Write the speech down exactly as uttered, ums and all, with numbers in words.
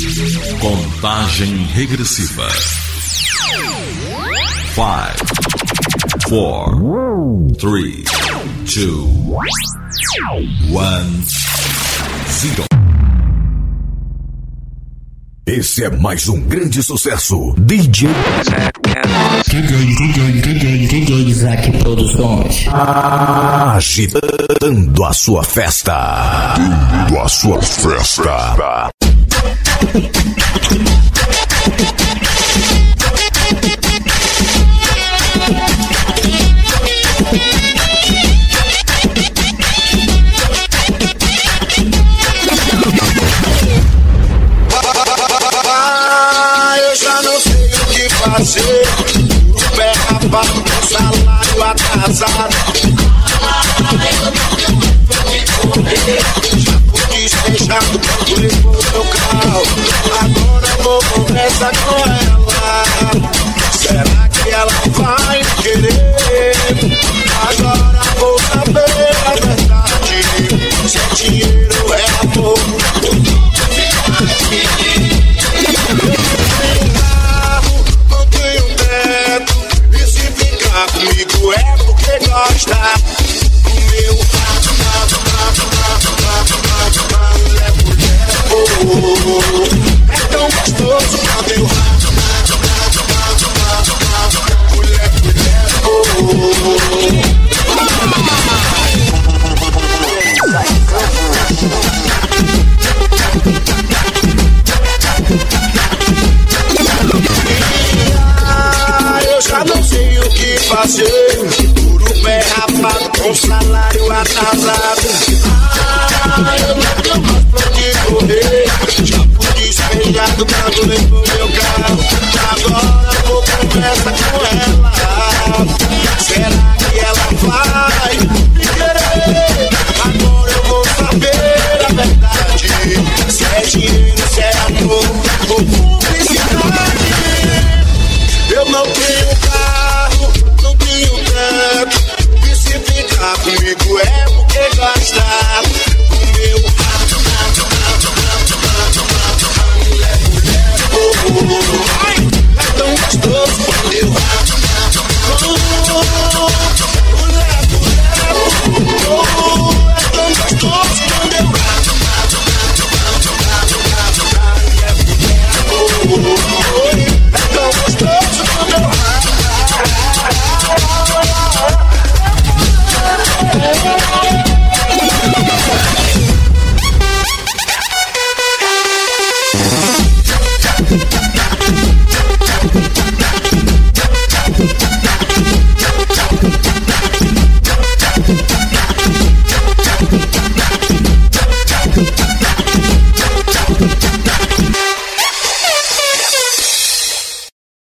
Contagem regressiva. Five, four, three, two, one, zero. Esse é mais um grande sucesso. D J D J Isaac Produções. Agitando a sua festa. Agitando a sua festa. Fazer o pé rapado com salário atrasado. Já fui despejado quando levou meu carro. Agora vou conversar com ela. Será que ela vai querer? Agora vou saber a verdade. Se é dinheiro é amor. Comigo é porque gosta do meu mulher, mulher, oh, é tão gostoso quando eu mulher, mulher, oh. Eu já não sei o que fazer, por um pé rapado com salário atrasado. Ah, eu não tenho mais pra onde correr. Já fui despejado quando levou meu carro. Agora vou conversar com ela. Será que ela vai me querer? Agora eu vou saber a verdade. Se é dinheiro, se é amor ou publicidade. Eu não tenho carro, não tenho teto. E se ficar comigo é porque gosta do meu mulher, mulher, oh, ai, é tão gostoso quando eu mulher, mulher, oh, é tão gostoso quando eu é tão gostoso quando eu